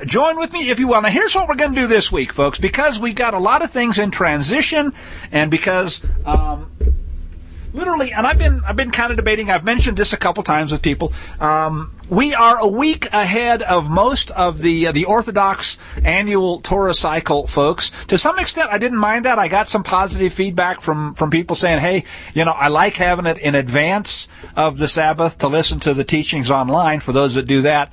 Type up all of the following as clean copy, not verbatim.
join with me if you will. Now, here's what we're going to do this week, folks, because we've got a lot of things in transition, and because literally, and I've been kind of debating. I've mentioned this a couple times with people. We are a week ahead of most of the Orthodox annual Torah cycle, folks. To some extent, I didn't mind that. I got some positive feedback from people saying, hey, I like having it in advance of the Sabbath to listen to the teachings online for those that do that.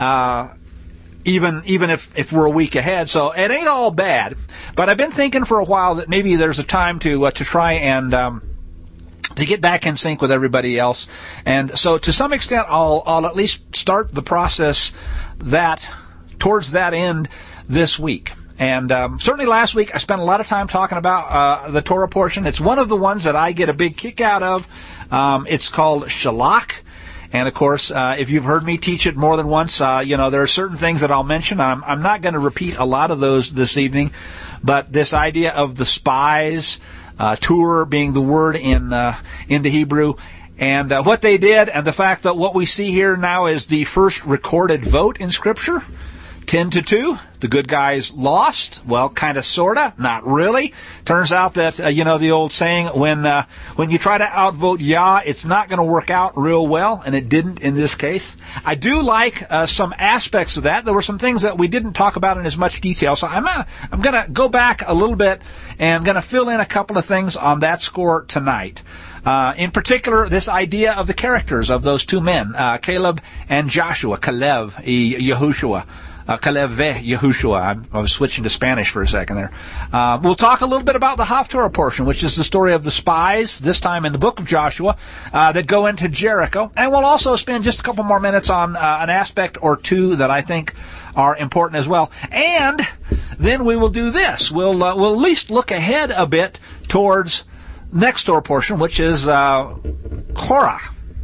Even if we're a week ahead, so it ain't all bad. But I've been thinking for a while that maybe there's a time to try and to get back in sync with everybody else. And so to some extent, I'll at least start the process towards that end this week. And certainly last week, I spent a lot of time talking about the Torah portion. It's one of the ones that I get a big kick out of. It's called Shalach. And, of course, if you've heard me teach it more than once, there are certain things that I'll mention. I'm not going to repeat a lot of those this evening. But this idea of the spies, Tur being the word in the Hebrew, and what they did, and the fact that what we see here now is the first recorded vote in Scripture, 10-2. The good guys lost. Well, kind of, sorta, not really. Turns out that the old saying, when you try to outvote Yah, it's not going to work out real well, and it didn't in this case. I do like some aspects of that. There were some things that we didn't talk about in as much detail, so I'm going to go back a little bit and going to fill in a couple of things on that score tonight. In particular, this idea of the characters of those two men, Caleb and Joshua, Yehoshua. Caleb Yehoshua. I was switching to Spanish for a second there. We'll talk a little bit about the Haftorah portion, which is the story of the spies, this time in the book of Joshua, that go into Jericho. And we'll also spend just a couple more minutes on an aspect or two that I think are important as well. And then we will do this. We'll at least look ahead a bit towards next Torah portion, which is Korah.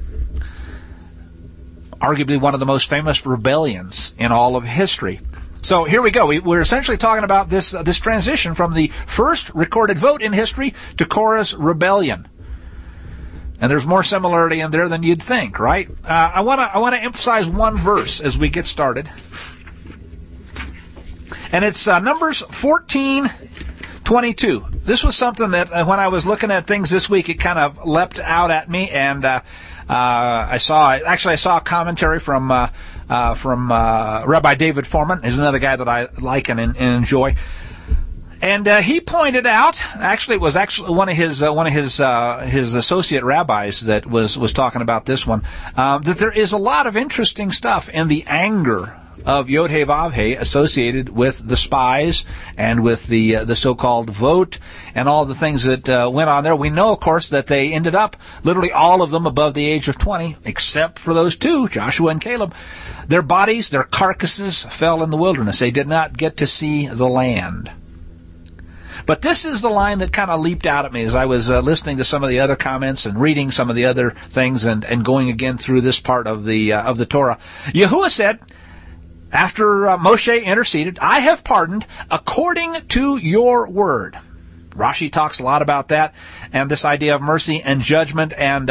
Arguably one of the most famous rebellions in all of history. So here we go. We're essentially talking about this transition from the first recorded vote in history to Korah's rebellion. And there's more similarity in there than you'd think, right? I want to emphasize one verse as we get started. And it's Numbers 14:22. This was something that when I was looking at things this week, it kind of leapt out at me, and I saw a commentary from Rabbi David Foreman. He's another guy that I like and enjoy. And he pointed out, it was one of his associate rabbis that was talking about this one, that there is a lot of interesting stuff in the anger of Yod-Heh-Vav-Heh associated with the spies and with the so-called vote and all the things that went on there. We know, of course, that they ended up, literally all of them above the age of 20, except for those two, Joshua and Caleb. Their bodies, their carcasses fell in the wilderness. They did not get to see the land. But this is the line that kind of leaped out at me as I was listening to some of the other comments and reading some of the other things and going again through this part of the Torah. Yahuwah said, after Moshe interceded, I have pardoned according to your word. Rashi talks a lot about that and this idea of mercy and judgment. And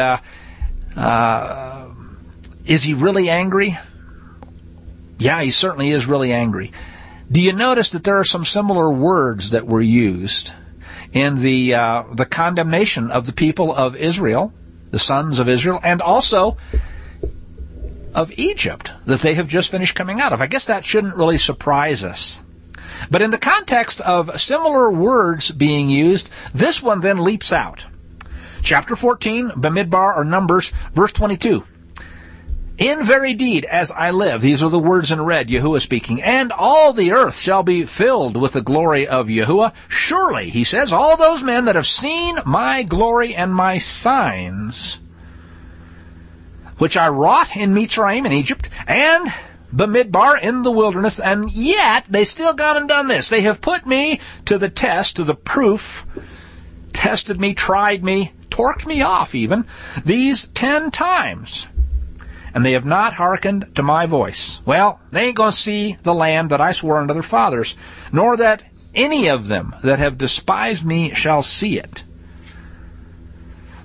is he really angry? Yeah, he certainly is really angry. Do you notice that there are some similar words that were used in the condemnation of the people of Israel, the sons of Israel, and also of Egypt that they have just finished coming out of? I guess that shouldn't really surprise us. But in the context of similar words being used, this one then leaps out. Chapter 14, Bamidbar, or Numbers, verse 22. In very deed, as I live, these are the words in red, Yahuwah speaking, and all the earth shall be filled with the glory of Yahuwah. Surely, he says, all those men that have seen my glory and my signs, which I wrought in Mitzrayim in Egypt, and Bamidbar in the wilderness, and yet they still gone and done this. They have put me to the test, to the proof, tested me, tried me, torqued me off even, these 10 times. And they have not hearkened to my voice. Well, they ain't going to see the land that I swore unto their fathers, nor that any of them that have despised me shall see it.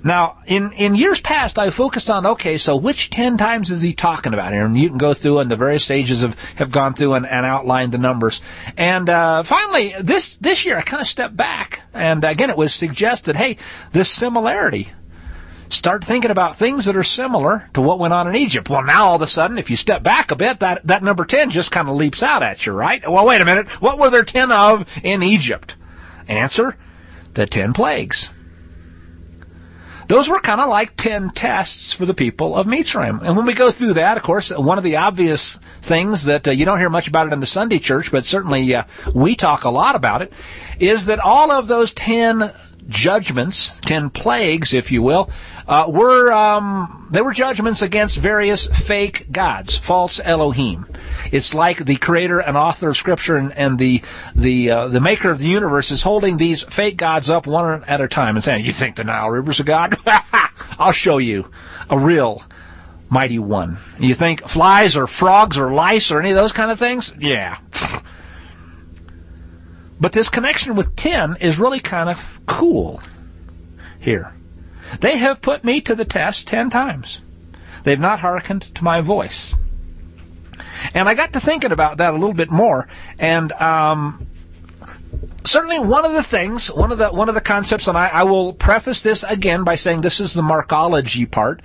Now, in years past, I focused on, okay, so which 10 times is he talking about here? And you can go through, and the various stages have gone through and outlined the numbers. And finally, this year, I kind of stepped back. And again, it was suggested, hey, this similarity. Start thinking about things that are similar to what went on in Egypt. Well, now all of a sudden, if you step back a bit, that number 10 just kind of leaps out at you, right? Well, wait a minute. What were there 10 of in Egypt? Answer, the 10 plagues. Those were kind of like 10 tests for the people of Mitzrayim. And when we go through that, of course, one of the obvious things that you don't hear much about it in the Sunday church, but certainly we talk a lot about it, is that all of those 10 judgments, 10 plagues, if you will, were judgments against various fake gods, false Elohim. It's like the creator and author of Scripture and the maker of the universe is holding these fake gods up one at a time and saying, "You think the Nile River's a god? I'll show you a real mighty one. You think flies or frogs or lice or any of those kind of things? Yeah." But this connection with 10 is really kind of cool here. They have put me to the test 10 times. They've not hearkened to my voice. And I got to thinking about that a little bit more, and certainly one of the things, one of the concepts, and I will preface this again by saying this is the Markology part.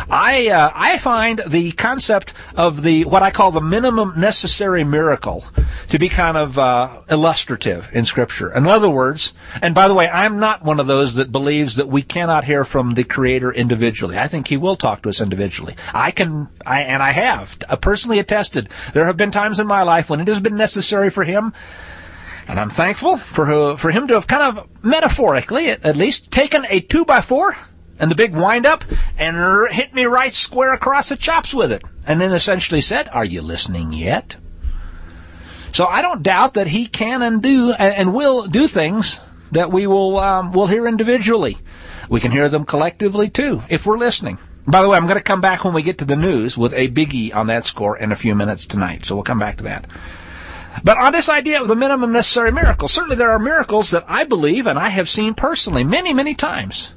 I find the concept of what I call the minimum necessary miracle to be kind of illustrative in Scripture. In other words, and by the way, I'm not one of those that believes that we cannot hear from the Creator individually. I think He will talk to us individually. I have personally attested. There have been times in my life when it has been necessary for Him. And I'm thankful for Him to have kind of metaphorically, at least, taken a 2x4 and the big wind-up and hit me right square across the chops with it. And then essentially said, "Are you listening yet?" So I don't doubt that He can and will do things that we will hear individually. We can hear them collectively, too, if we're listening. By the way, I'm going to come back when we get to the news with a biggie on that score in a few minutes tonight. So we'll come back to that. But on this idea of the minimum necessary miracle, certainly there are miracles that I believe and I have seen personally many, many times.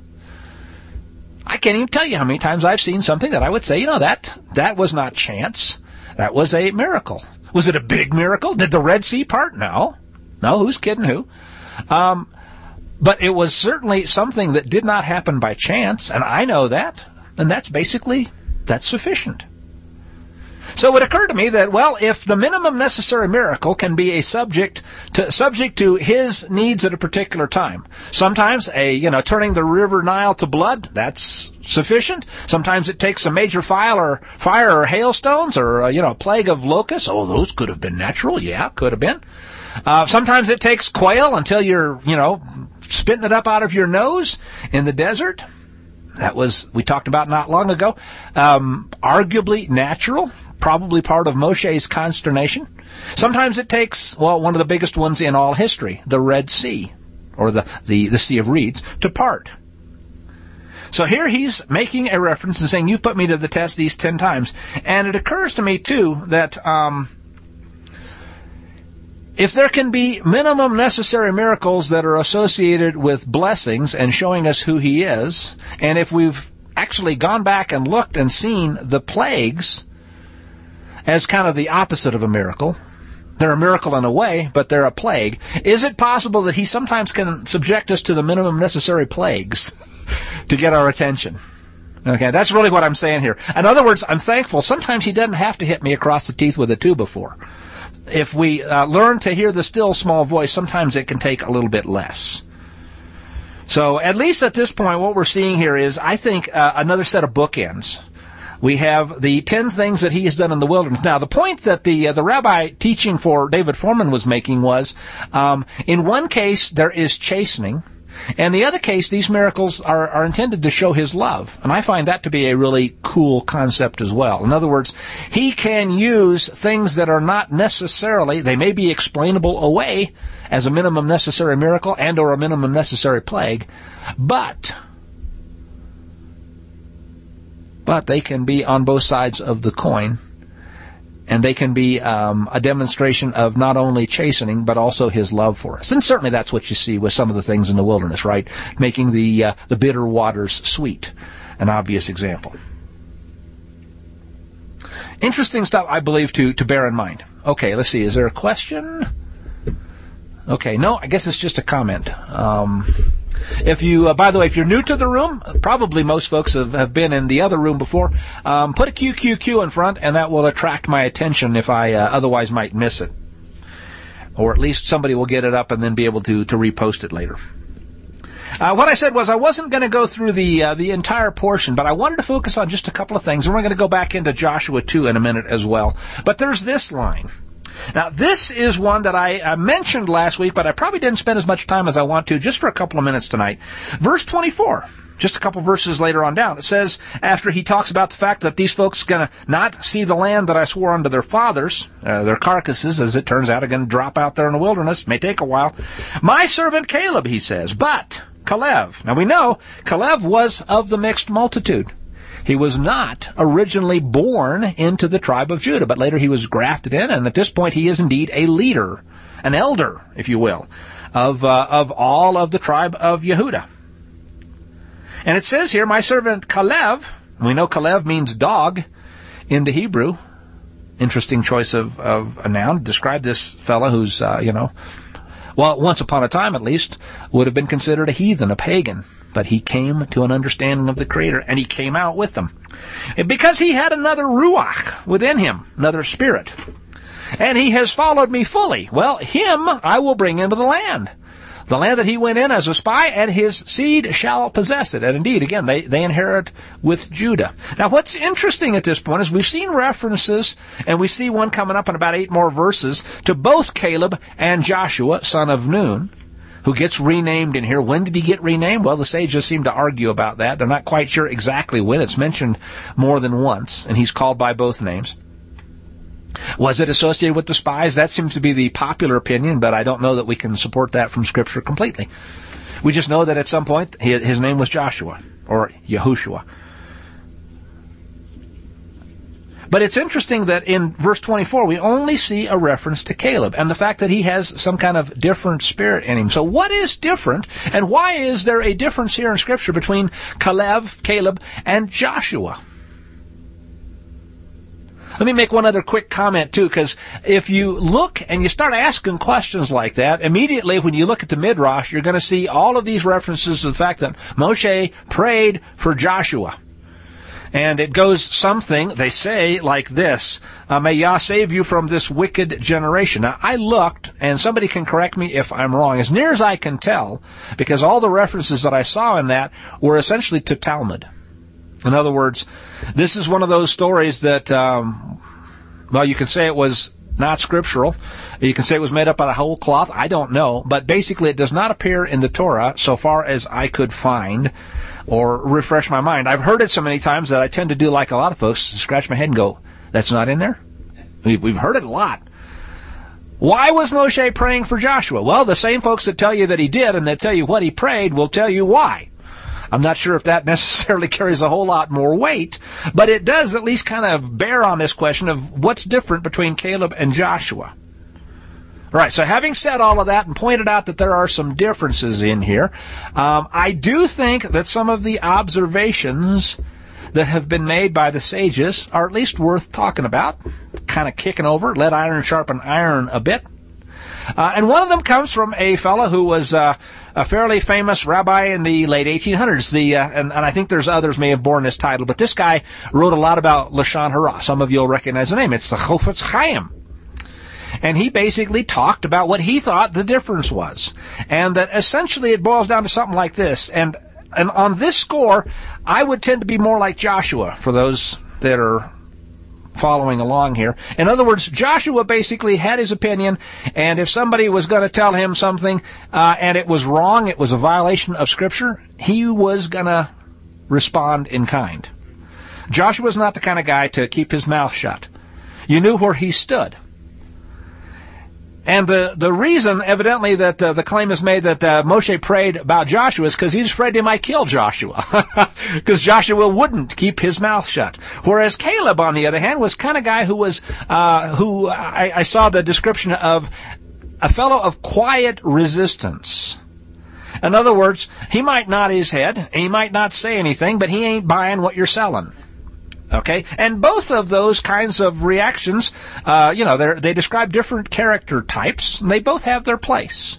I can't even tell you how many times I've seen something that I would say, that was not chance. That was a miracle. Was it a big miracle? Did the Red Sea part? No. No, who's kidding who? But it was certainly something that did not happen by chance, and I know that, and that's sufficient. So it occurred to me that, well, if the minimum necessary miracle can be a subject to His needs at a particular time, sometimes turning the river Nile to blood, that's sufficient. Sometimes it takes a major fire or hailstones or a plague of locusts. Oh, those could have been natural. Yeah, could have been. Sometimes it takes quail until you're spitting it up out of your nose in the desert. We talked about not long ago. Arguably natural. Probably part of Moshe's consternation. Sometimes it takes, one of the biggest ones in all history, the Red Sea, or the Sea of Reeds, to part. So here he's making a reference and saying, "You've put me to the test these 10 times. And it occurs to me, too, that if there can be minimum necessary miracles that are associated with blessings and showing us who He is, and if we've actually gone back and looked and seen the plagues as kind of the opposite of a miracle. They're a miracle in a way, but they're a plague. Is it possible that He sometimes can subject us to the minimum necessary plagues to get our attention? Okay, that's really what I'm saying here. In other words, I'm thankful. Sometimes He doesn't have to hit me across the teeth with a 2x4. If we learn to hear the still small voice, sometimes it can take a little bit less. So at least at this point, what we're seeing here is, I think, another set of bookends. We have the 10 things that He has done in the wilderness. Now, the point that the rabbi teaching for David Foreman was making was, in one case, there is chastening. And the other case, these miracles are intended to show His love. And I find that to be a really cool concept as well. In other words, He can use things that are not necessarily, they may be explainable away as a minimum necessary miracle and or a minimum necessary plague, but they can be on both sides of the coin And they can be a demonstration of not only chastening, but also his love for us. And certainly that's what you see with some of the things in the wilderness, right? Making the bitter waters sweet. An obvious example. Interesting stuff, I believe, to bear in mind. Okay, let's see. Is there a question? Okay, no, I guess it's just a comment. If you, by the way, if you're new to the room, probably most folks have been in the other room before, put a QQQ in front, and that will attract my attention if I otherwise might miss it. Or at least somebody will get it up and then be able to repost it later. What I said was I wasn't going to go through the entire portion, but I wanted to focus on just a couple of things, and we're going to go back into Joshua 2 in a minute as well. But there's this line. Now, this is one that I mentioned last week, but I probably didn't spend as much time as I want to, just for a couple of minutes tonight. Verse 24, just a couple verses later on down, it says, after he talks about the fact that these folks are going to not see the land that I swore unto their fathers, their carcasses, as it turns out, are going to drop out there in the wilderness. May take a while. My servant Caleb, he says, but Caleb. Now we know Caleb was of the mixed multitude. He was not originally born into the tribe of Judah, but later he was grafted in, and at this point he is indeed a leader, an elder, if you will, of all of the tribe of Yehudah. And it says here, my servant Caleb, we know Caleb means dog in the Hebrew. Interesting choice of a noun to describe this fella who's, well, once upon a time at least, would have been considered a heathen, a pagan. But he came to an understanding of the Creator, and he came out with them. And because he had another ruach within him, another spirit. And he has followed me fully. Well, him I will bring into the land that he went in as a spy, and his seed shall possess it. And indeed, again, they inherit with Judah. Now, what's interesting at this point is we've seen references, and we see one coming up in about 8 more verses, to both Caleb and Joshua, son of Nun, who gets renamed in here. When did he get renamed? Well, the sages seem to argue about that. They're not quite sure exactly when. It's mentioned more than once, and he's called by both names. Was it associated with the spies? That seems to be the popular opinion, but I don't know that we can support that from Scripture completely. We just know that at some point his name was Joshua, or Yahushua. But it's interesting that in verse 24, we only see a reference to Caleb and the fact that he has some kind of different spirit in him. So what is different, and why is there a difference here in Scripture between Caleb, and Joshua? Let me make one other quick comment, too, because if you look and you start asking questions like that, immediately when you look at the Midrash, you're going to see all of these references to the fact that Moshe prayed for Joshua. And it goes something, they say, like this, may Yah save you from this wicked generation. Now, I looked, and somebody can correct me if I'm wrong, as near as I can tell, because all the references that I saw in that were essentially to Talmud. In other words, this is one of those stories that, well, you can say it was not scriptural. You can say it was made up out of whole cloth. I don't know. But basically, it does not appear in the Torah so far as I could find or refresh my mind. I've heard it so many times that I tend to do like a lot of folks, scratch my head and go, that's not in there? We've heard it a lot. Why was Moshe praying for Joshua? Well, the same folks that tell you that he did and that tell you what he prayed will tell you why. I'm not sure if that necessarily carries a whole lot more weight, but it does at least kind of bear on this question of what's different between Caleb and Joshua. All right, so having said all of that and pointed out that there are some differences in here, I do think that some of the observations that have been made by the sages are at least worth talking about, kind of kicking over, let iron sharpen iron a bit. And one of them comes from a fellow who was a fairly famous rabbi in the late 1800s. And I think there's others may have borne this title, but this guy wrote a lot about Lashon Hara. Some of you will recognize the name. It's the Chofetz Chaim. And he basically talked about what he thought the difference was. And that essentially it boils down to something like this. And on this score, I would tend to be more like Joshua for those that are following along here. In other words, Joshua basically had his opinion, and if somebody was going to tell him something and it was wrong, it was a violation of Scripture, he was going to respond in kind. Joshua's not the kind of guy to keep his mouth shut. You knew where he stood. And the reason, evidently, that the claim is made that Moshe prayed about Joshua is because he's afraid he might kill Joshua. Because Joshua wouldn't keep his mouth shut. Whereas Caleb, on the other hand, was kind of guy who was, I saw the description of a fellow of quiet resistance. In other words, he might nod his head, and he might not say anything, but he ain't buying what you're selling. Okay? And both of those kinds of reactions, they describe different character types, and they both have their place.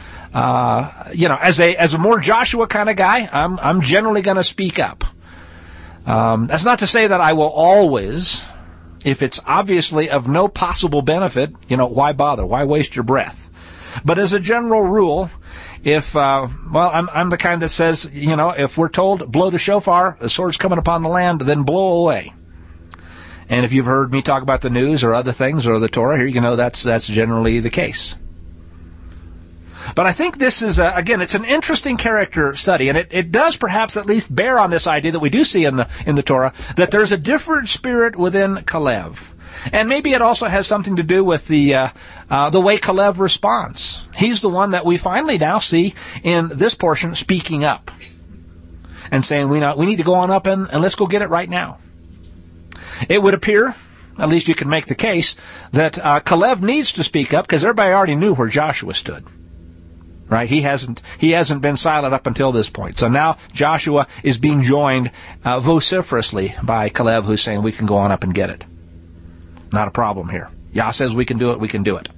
As a more Joshua kind of guy, I'm generally going to speak up. That's not to say that I will always, if it's obviously of no possible benefit, why bother? Why waste your breath? But as a general rule, if, I'm the kind that says, if we're told, blow the shofar, the sword's coming upon the land, then blow away. And if you've heard me talk about the news or other things or the Torah here, that's generally the case. But I think this is, it's an interesting character study, and it does perhaps at least bear on this idea that we do see in the Torah, that there's a different spirit within Caleb. And maybe it also has something to do with the way Caleb responds. He's the one that we finally now see in this portion speaking up and saying, we need to go on up and let's go get it right now. It would appear, at least you can make the case, that Caleb needs to speak up because everybody already knew where Joshua stood. Right? He hasn't been silent up until this point. So now Joshua is being joined vociferously by Caleb, who's saying we can go on up and get it. Not a problem here. Yah says we can do it, we can do it.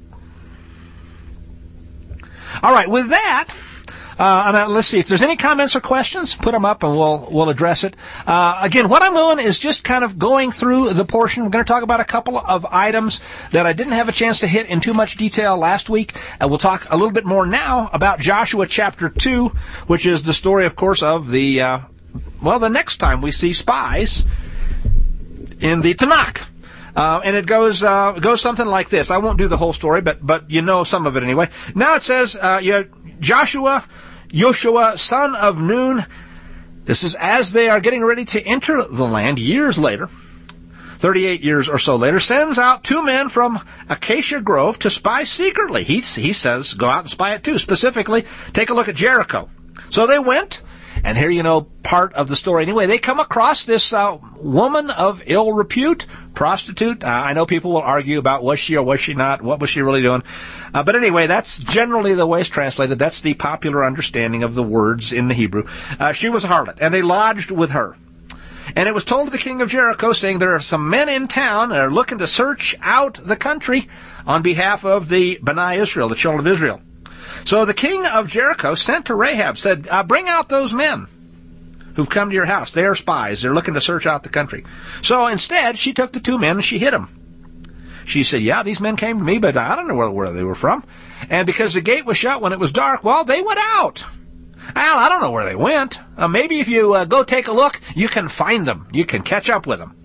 All right, with that, let's see if there's any comments or questions. Put them up and we'll address it. Again, what I'm doing is just kind of going through the portion. We're going to talk about a couple of items that I didn't have a chance to hit in too much detail last week. We'll talk a little bit more now about Joshua chapter 2, which is the story, of course, of the next time we see spies in the Tanakh. And it goes something like this. I won't do the whole story, but some of it anyway. Now it says, Joshua, son of Nun. This is as they are getting ready to enter the land years later, 38 years or so later, sends out 2 men from Acacia Grove to spy secretly. He says, go out and spy it too. Specifically, take a look at Jericho. So they went. And here, part of the story. Anyway, they come across this woman of ill repute, prostitute. I know people will argue about was she or was she not, what was she really doing. But anyway, that's generally the way it's translated. That's the popular understanding of the words in the Hebrew. She was a harlot, and they lodged with her. And it was told to the king of Jericho, saying, there are some men in town that are looking to search out the country on behalf of the Bnei Israel, the children of Israel. So the king of Jericho sent to Rahab, said, bring out those men who've come to your house. They are spies. They're looking to search out the country. So instead, she took the 2 men and she hid them. She said, yeah, these men came to me, but I don't know where they were from. And because the gate was shut when it was dark, well, they went out. Well, I don't know where they went. Maybe if you go take a look, you can find them. You can catch up with them.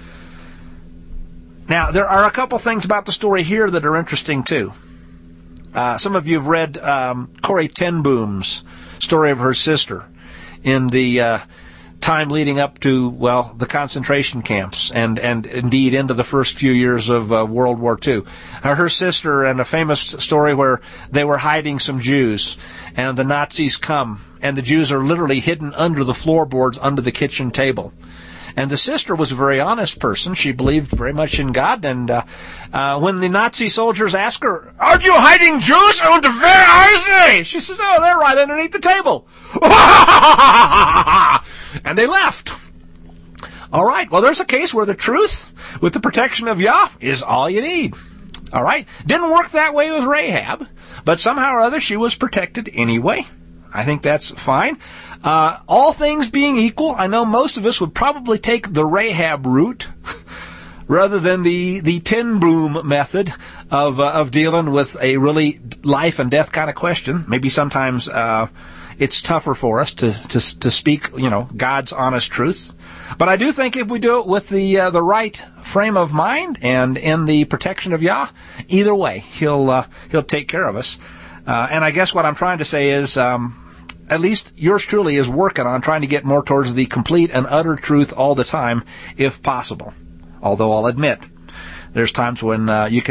Now, there are a couple things about the story here that are interesting, too. Some of you have read Corrie ten Boom's story of her sister in the time leading up to, the concentration camps and indeed into the first few years of World War II. Her sister, and a famous story where they were hiding some Jews, and the Nazis come, and the Jews are literally hidden under the floorboards under the kitchen table. And the sister was a very honest person. She believed very much in God. And when the Nazi soldiers asked her, "Are you hiding Jews? And where are they?" She says, "Oh, they're right underneath the table." And they left. All right. Well, there's a case where the truth with the protection of Yah is all you need. All right. Didn't work that way with Rahab, but somehow or other she was protected anyway. I think that's fine. All things being equal, I know most of us would probably take the Rahab route rather than the ten boom method of dealing with a really life and death kind of question. Maybe sometimes it's tougher for us to speak, God's honest truth. But I do think if we do it with the right frame of mind and in the protection of Yah, either way, he'll take care of us. And I guess what I'm trying to say is, at least yours truly is working on trying to get more towards the complete and utter truth all the time, if possible. Although I'll admit, there's times when you can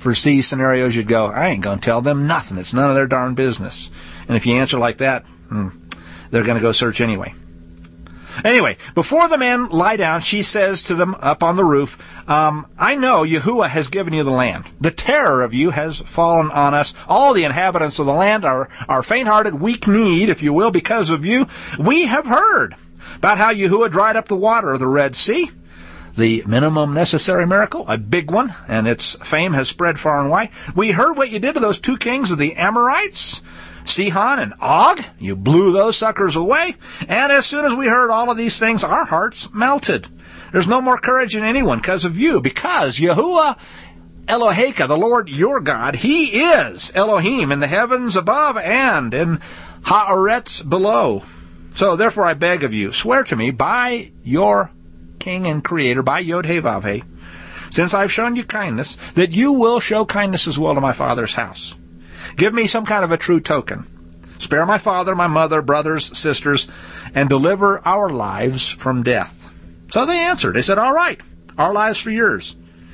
foresee scenarios, you'd go, I ain't going to tell them nothing. It's none of their darn business. And if you answer like that, they're going to go search anyway. Anyway, before the men lie down, she says to them up on the roof, I know Yahuwah has given you the land. The terror of you has fallen on us. All the inhabitants of the land are faint-hearted, weak-kneed, if you will, because of you. We have heard about how Yahuwah dried up the water of the Red Sea. The minimum necessary miracle, a big one, and its fame has spread far and wide. We heard what you did to those two kings of the Amorites, Sihon and Og. You blew those suckers away. And as soon as we heard all of these things, our hearts melted. There's no more courage in anyone because of you, because Yahuwah Eloheka, the Lord your God, He is Elohim in the heavens above and in Haaretz below. So therefore I beg of you, swear to me by your King and Creator, by Yod-Heh-Vav-Heh, since I've shown you kindness, that you will show kindness as well to my father's house. Give me some kind of a true token. Spare my father, my mother, brothers, sisters, and deliver our lives from death. So they answered. They said, all right, our lives for yours.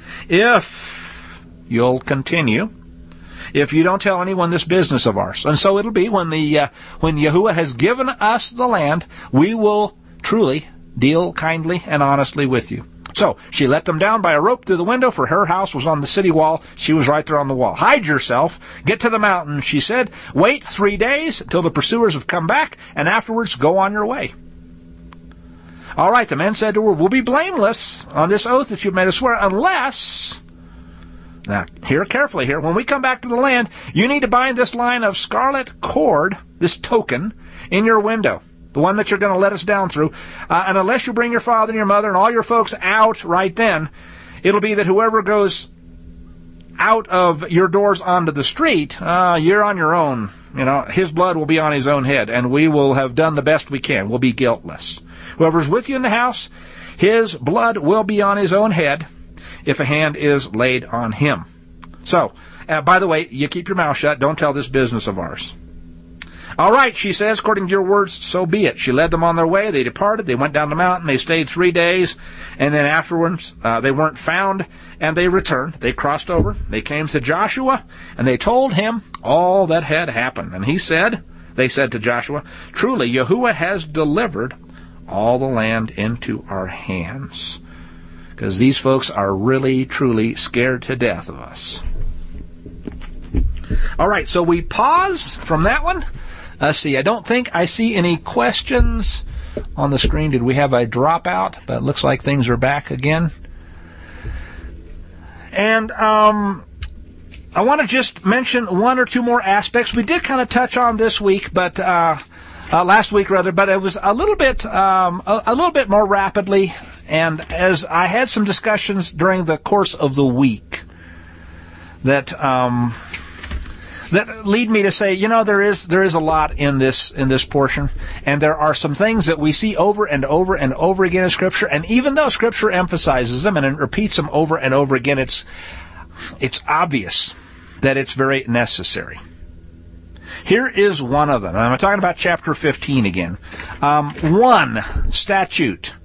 If you'll continue, if you don't tell anyone this business of ours. And so it'll be when Yahuwah has given us the land, we will truly deal kindly and honestly with you. So she let them down by a rope through the window, for her house was on the city wall. She was right there on the wall. Hide yourself. Get to the mountain, she said. Wait 3 days until the pursuers have come back, and afterwards go on your way. All right, the men said to her, we'll be blameless on this oath that you've made us swear, unless... Now, hear carefully here. When we come back to the land, you need to bind this line of scarlet cord, this token, in your window. The one that you're going to let us down through. And unless you bring your father and your mother and all your folks out right then, it'll be that whoever goes out of your doors onto the street, you're on your own. You know, his blood will be on his own head, and we will have done the best we can. We'll be guiltless. Whoever's with you in the house, his blood will be on his own head if a hand is laid on him. So, by the way, you keep your mouth shut. Don't tell this business of ours. All right, she says, according to your words, so be it. She led them on their way. They departed. They went down the mountain. They stayed 3 days. And then afterwards, they weren't found, and they returned. They crossed over. They came to Joshua, and they told him all that had happened. And they said to Joshua, truly, Yahuwah has delivered all the land into our hands. Because these folks are really, truly scared to death of us. All right, so we pause from that one. Let's see, I don't think I see any questions on the screen. Did we have a dropout? But it looks like things are back again. And I want to just mention one or two more aspects. We did kind of touch on this week, but last week rather, but it was a little bit more rapidly. And as I had some discussions during the course of the week that lead me to say, there is a lot in this portion, and there are some things that we see over and over and over again in Scripture, and even though Scripture emphasizes them and it repeats them over and over again, it's obvious that it's very necessary. Here is one of them. I'm talking about chapter 15 again. One statute.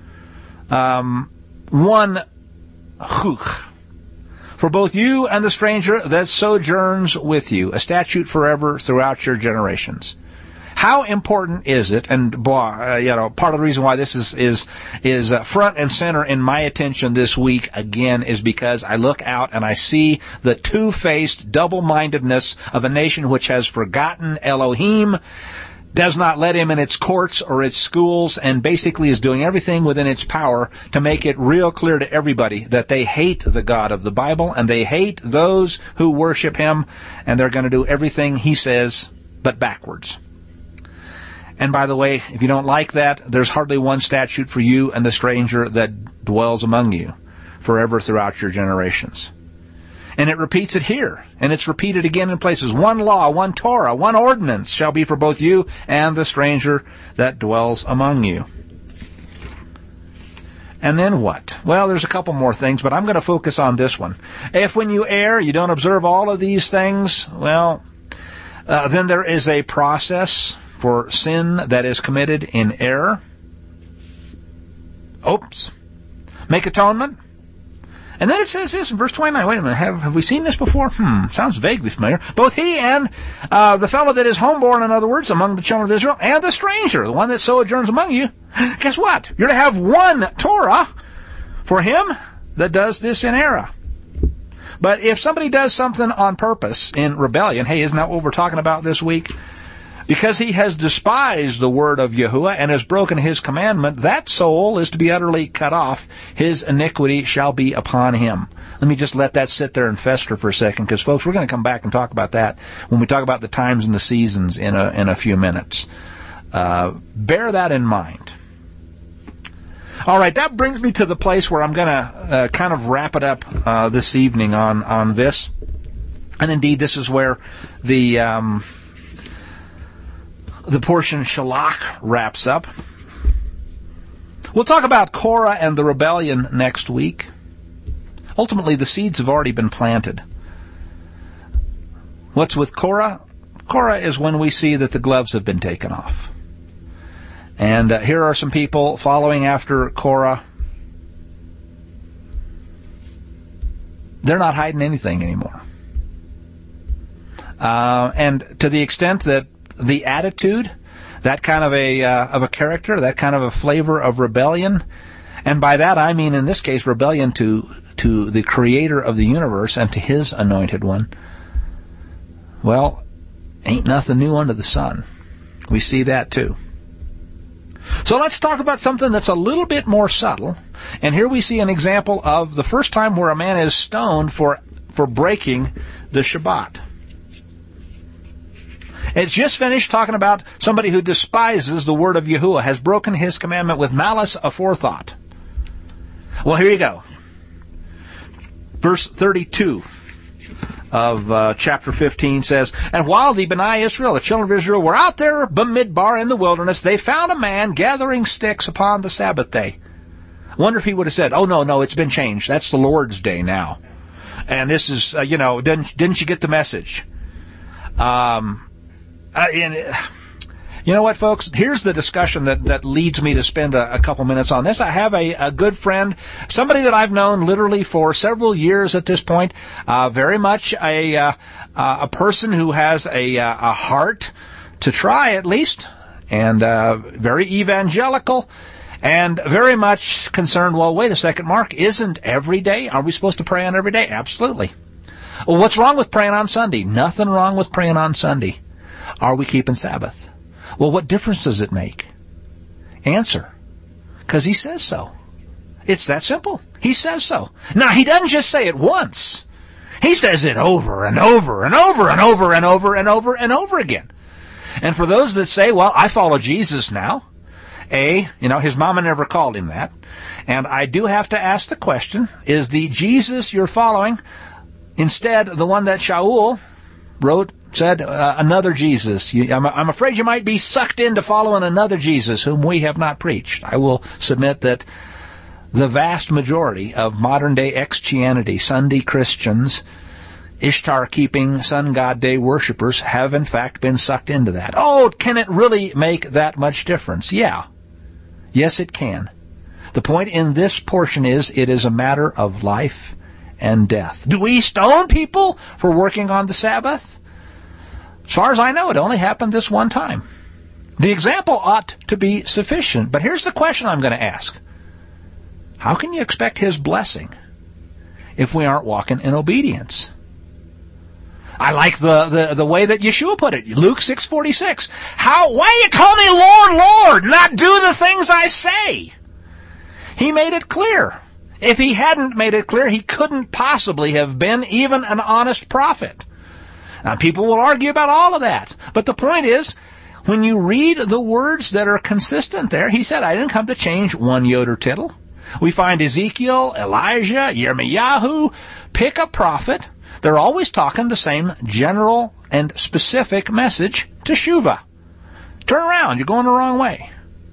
One chuch. For both you and the stranger that sojourns with you, a statute forever throughout your generations. How important is it? And part of the reason why this is front and center in my attention this week again is because I look out and I see the two-faced double-mindedness of a nation which has forgotten Elohim, does not let him in its courts or its schools, and basically is doing everything within its power to make it real clear to everybody that they hate the God of the Bible and they hate those who worship him, and they're going to do everything he says but backwards. And by the way, if you don't like that, there's hardly one statute for you and the stranger that dwells among you forever throughout your generations. And it repeats it here, and it's repeated again in places. One law, one Torah, one ordinance shall be for both you and the stranger that dwells among you. And then what? Well, there's a couple more things, but I'm going to focus on this one. If when you err, you don't observe all of these things, well, then there is a process for sin that is committed in error. Make atonement. And then it says this in verse 29. Wait a minute, have we seen this before? Sounds vaguely familiar. Both he and the fellow that is homeborn, in other words, among the children of Israel, and the stranger, the one that sojourns among you, guess what? You're to have one Torah for him that does this in error. But if somebody does something on purpose in rebellion, hey, isn't that what we're talking about this week? Because he has despised the word of Yahuwah and has broken his commandment, that soul is to be utterly cut off. His iniquity shall be upon him. Let me just let that sit there and fester for a second, because, folks, we're going to come back and talk about that when we talk about the times and the seasons in a few minutes. Bear that in mind. All right, that brings me to the place where I'm going to kind of wrap it up this evening on this. And indeed, this is where the portion Shalach wraps up. We'll talk about Korah and the rebellion next week. Ultimately, the seeds have already been planted. What's with Korah? Korah is when we see that the gloves have been taken off. And here are some people following after Korah. They're not hiding anything anymore. And to the extent that the attitude, that kind of a character, that kind of a flavor of rebellion, and by that I mean in this case rebellion to the Creator of the universe and to His Anointed One, well, ain't nothing new under the sun. We see that too. So let's talk about something that's a little bit more subtle. And here we see an example of the first time where a man is stoned for breaking the Shabbat. It's just finished talking about somebody who despises the word of Yahuwah, has broken his commandment with malice aforethought. Well, here you go. Verse 32 of chapter 15 says, "And while the Bnei Israel, the children of Israel, were out there b'midbar in the wilderness, they found a man gathering sticks upon the Sabbath day." I wonder if he would have said, "Oh, no, it's been changed. That's the Lord's day now. And this is, didn't you get the message?" You know what, folks? Here's the discussion that leads me to spend a couple minutes on this. I have a good friend, somebody that I've known literally for several years at this point, very much a person who has a heart to try at least, and very evangelical, and very much concerned, well, wait a second, Mark, isn't every day? Are we supposed to pray on every day? Absolutely. Well, what's wrong with praying on Sunday? Nothing wrong with praying on Sunday. Are we keeping Sabbath? Well, what difference does it make? Answer. Because he says so. It's that simple. He says so. Now, he doesn't just say it once. He says it over and over and over and over and over and over and over again. And for those that say, well, I follow Jesus now, his mama never called him that. And I do have to ask the question, is the Jesus you're following instead the one that Shaul said, another Jesus? I'm afraid you might be sucked into following another Jesus whom we have not preached. I will submit that the vast majority of modern-day ex-Christianity, Sunday Christians, Ishtar-keeping, Sun God Day worshippers have in fact been sucked into that. Oh, can it really make that much difference? Yeah. Yes, it can. The point in this portion is it is a matter of life and death. Do we stone people for working on the Sabbath? As far as I know, it only happened this one time. The example ought to be sufficient. But here's the question I'm going to ask. How can you expect His blessing if we aren't walking in obedience? I like the way that Yeshua put it. Luke 6:46. Why you call me Lord, Lord, not do the things I say? He made it clear. If he hadn't made it clear, he couldn't possibly have been even an honest prophet. Now, people will argue about all of that. But the point is, when you read the words that are consistent there, he said, I didn't come to change one yod or tittle. We find Ezekiel, Elijah, Yirmiyahu, pick a prophet. They're always talking the same general and specific message, teshuvah. Turn around, you're going the wrong way.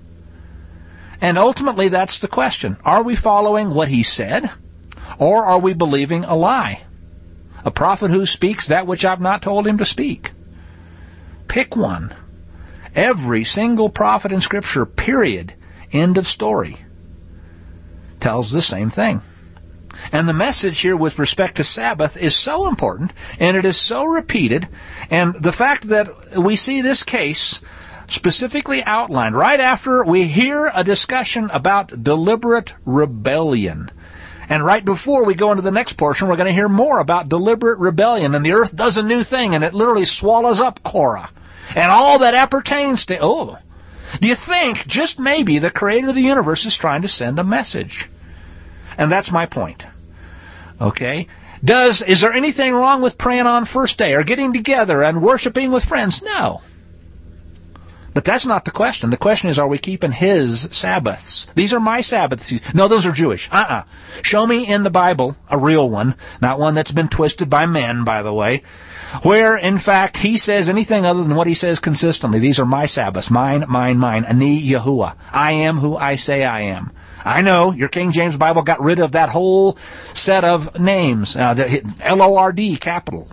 And ultimately, that's the question. Are we following what he said, or are we believing a lie? A prophet who speaks that which I've not told him to speak. Pick one. Every single prophet in Scripture, period, end of story, tells the same thing. And the message here with respect to Sabbath is so important, and it is so repeated, and the fact that we see this case specifically outlined right after we hear a discussion about deliberate rebellion. And right before we go into the next portion, we're going to hear more about deliberate rebellion, and the earth does a new thing, and it literally swallows up Korah, and all that appertains to, do you think, just maybe, the creator of the universe is trying to send a message? And that's my point. Okay? Is there anything wrong with praying on first day, or getting together and worshiping with friends? No. But that's not the question. The question is, are we keeping his Sabbaths? These are my Sabbaths. No, those are Jewish. Show me in the Bible a real one, not one that's been twisted by men, by the way, where, in fact, he says anything other than what he says consistently. These are my Sabbaths. Mine, mine, mine. Ani Yahuwah. I am who I say I am. I know your King James Bible got rid of that whole set of names, Lord, capital.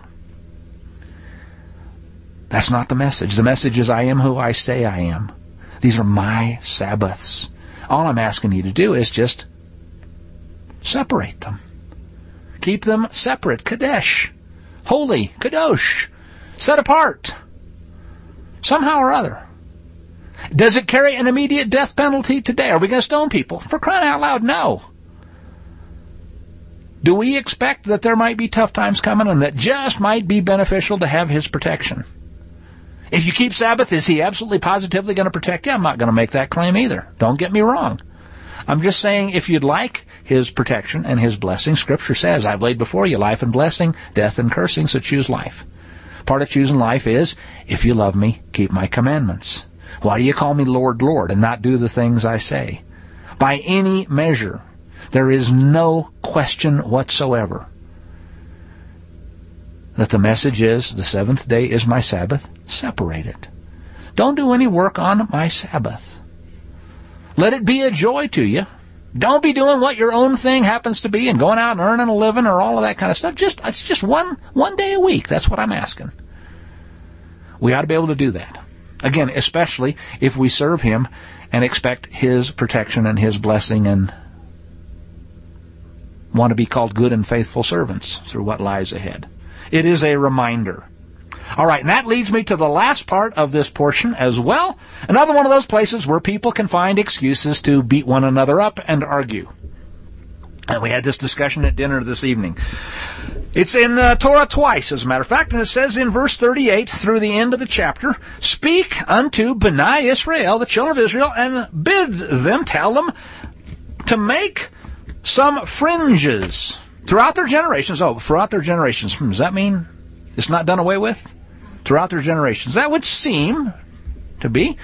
That's not the message. The message is, I am who I say I am. These are my Sabbaths. All I'm asking you to do is just separate them. Keep them separate. Kadesh. Holy. Kadosh. Set apart. Somehow or other. Does it carry an immediate death penalty today? Are we going to stone people? For crying out loud, no. Do we expect that there might be tough times coming and that just might be beneficial to have his protection? If you keep Sabbath, is he absolutely positively going to protect you? I'm not going to make that claim either. Don't get me wrong. I'm just saying, if you'd like his protection and his blessing, Scripture says, I've laid before you life and blessing, death and cursing, so choose life. Part of choosing life is, if you love me, keep my commandments. Why do you call me Lord, Lord, and not do the things I say? By any measure, there is no question whatsoever that the message is, the seventh day is my Sabbath, separate it. Don't do any work on my Sabbath. Let it be a joy to you. Don't be doing what your own thing happens to be and going out and earning a living or all of that kind of stuff. It's just one day a week. That's what I'm asking. We ought to be able to do that. Again, especially if we serve him and expect his protection and his blessing and want to be called good and faithful servants through what lies ahead. It is a reminder. All right, and that leads me to the last part of this portion as well. Another one of those places where people can find excuses to beat one another up and argue. And we had this discussion at dinner this evening. It's in Torah twice, as a matter of fact, and it says in verse 38 through the end of the chapter, Speak unto B'nai Israel, the children of Israel, and bid them, tell them, to make some fringes throughout their generations. Throughout their generations. Does that mean it's not done away with? Throughout their generations. That would seem to be.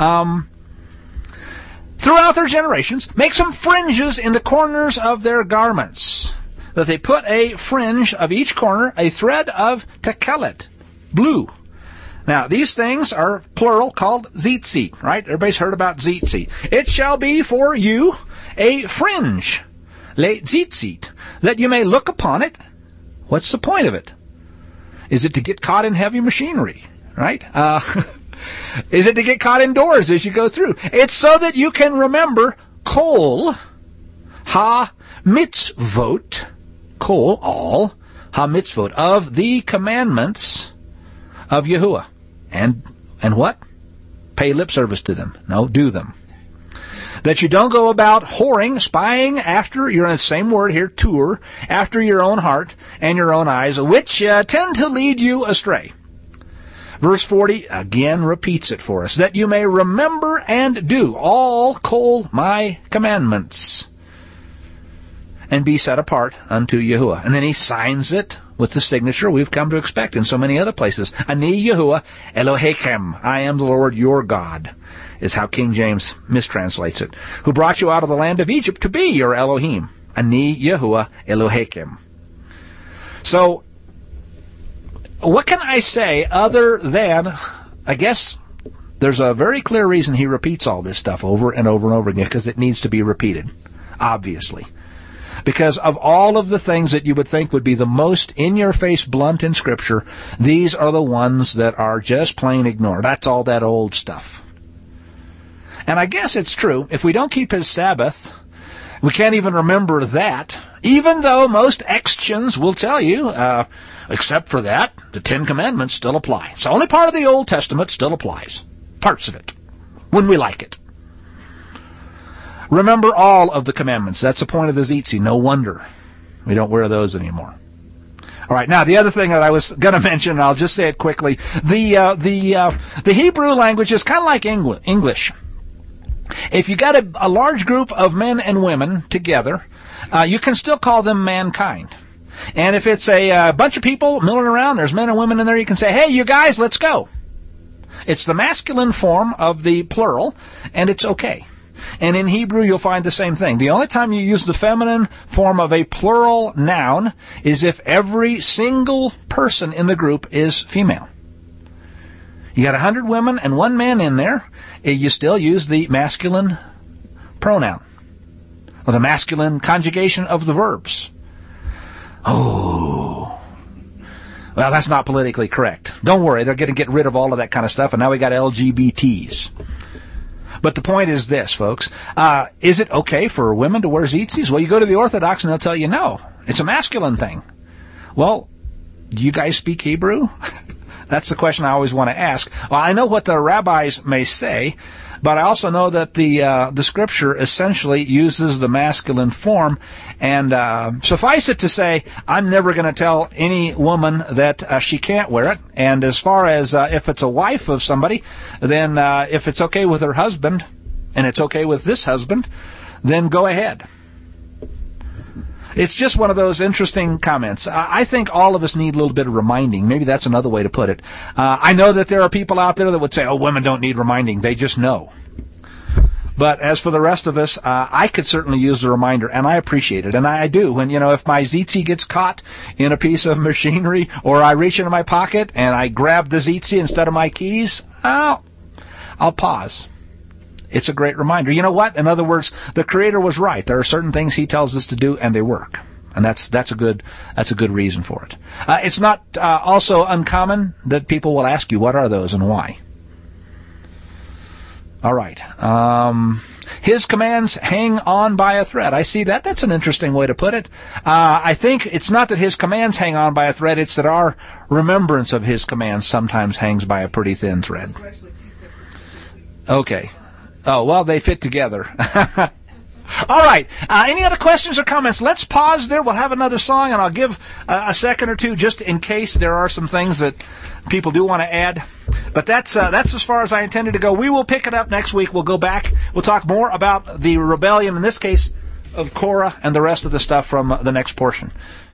Throughout their generations, make some fringes in the corners of their garments. That they put a fringe of each corner, a thread of tekelet, blue. Now, these things are plural, called tzitzit, right? Everybody's heard about tzitzit. It shall be for you a fringe, le tzitzit, that you may look upon it. What's the point of it? Is it to get caught in heavy machinery, right? Is it to get caught indoors as you go through? It's so that you can remember kol ha-mitzvot, kol, all, ha-mitzvot, of the commandments of Yahuwah. And what? Pay lip service to them. No, do them. That you don't go about whoring, spying after, you're in the same word here, tour, after your own heart and your own eyes, which tend to lead you astray. Verse 40 again repeats it for us. That you may remember and do all kol my commandments, and be set apart unto Yahuwah. And then he signs it with the signature we've come to expect in so many other places. Ani Yahuwah Elohechem. I am the Lord your God, is how King James mistranslates it. Who brought you out of the land of Egypt to be your Elohim. Ani Yahuwah Elohechem. So, what can I say other than, I guess, there's a very clear reason he repeats all this stuff over and over and over again, because it needs to be repeated, obviously. Because of all of the things that you would think would be the most in-your-face blunt in Scripture, these are the ones that are just plain ignored. That's all that old stuff. And I guess it's true. If we don't keep his Sabbath, We can't even remember that, even though most ex-chins will tell you, except for that, the Ten Commandments still apply. It's the only part of the Old Testament still applies. Parts of it. When we like it. Remember all of the commandments. That's the point of the tzitzit. No wonder we don't wear those anymore. All right. Now, the other thing that I was going to mention, and I'll just say it quickly, the Hebrew language is kind of like English. If you got a large group of men and women together, you can still call them mankind. And if it's a bunch of people milling around, there's men and women in there, you can say, hey, you guys, let's go. It's the masculine form of the plural, and it's okay. And in Hebrew, you'll find the same thing. The only time you use the feminine form of a plural noun is if every single person in the group is female. You got 100 women and 1 man in there, you still use the masculine pronoun, or the masculine conjugation of the verbs. Oh, well, that's not politically correct. Don't worry, they're going to get rid of all of that kind of stuff, and now we got LGBTs. But the point is this, folks. Is it okay for women to wear tzitzis? Well, you go to the Orthodox and they'll tell you no. It's a masculine thing. Well, do you guys speak Hebrew? That's the question I always want to ask. Well, I know what the rabbis may say, but I also know that the Scripture essentially uses the masculine form. And suffice it to say, I'm never going to tell any woman that she can't wear it. And as far as if it's a wife of somebody, then if it's okay with her husband, and it's okay with this husband, then go ahead. It's just one of those interesting comments. I think all of us need a little bit of reminding. Maybe that's another way to put it. I know that there are people out there that would say, oh, women don't need reminding. They just know. But as for the rest of us, I could certainly use the reminder, and I appreciate it. And I do. When, if my tzitzit gets caught in a piece of machinery, or I reach into my pocket and I grab the tzitzit instead of my keys, I'll pause. It's a great reminder. You know what? In other words, the Creator was right. There are certain things He tells us to do, and they work. And that's a good reason for it. It's not also uncommon that people will ask you, what are those and why? All right. His commands hang on by a thread. I see that. That's an interesting way to put it. I think it's not that His commands hang on by a thread. It's that our remembrance of His commands sometimes hangs by a pretty thin thread. Okay. Oh, well, they fit together. All right. Any other questions or comments? Let's pause there. We'll have another song, and I'll give a second or two just in case there are some things that people do want to add. But that's as far as I intended to go. We will pick it up next week. We'll go back. We'll talk more about the rebellion, in this case, of Korah, and the rest of the stuff from the next portion.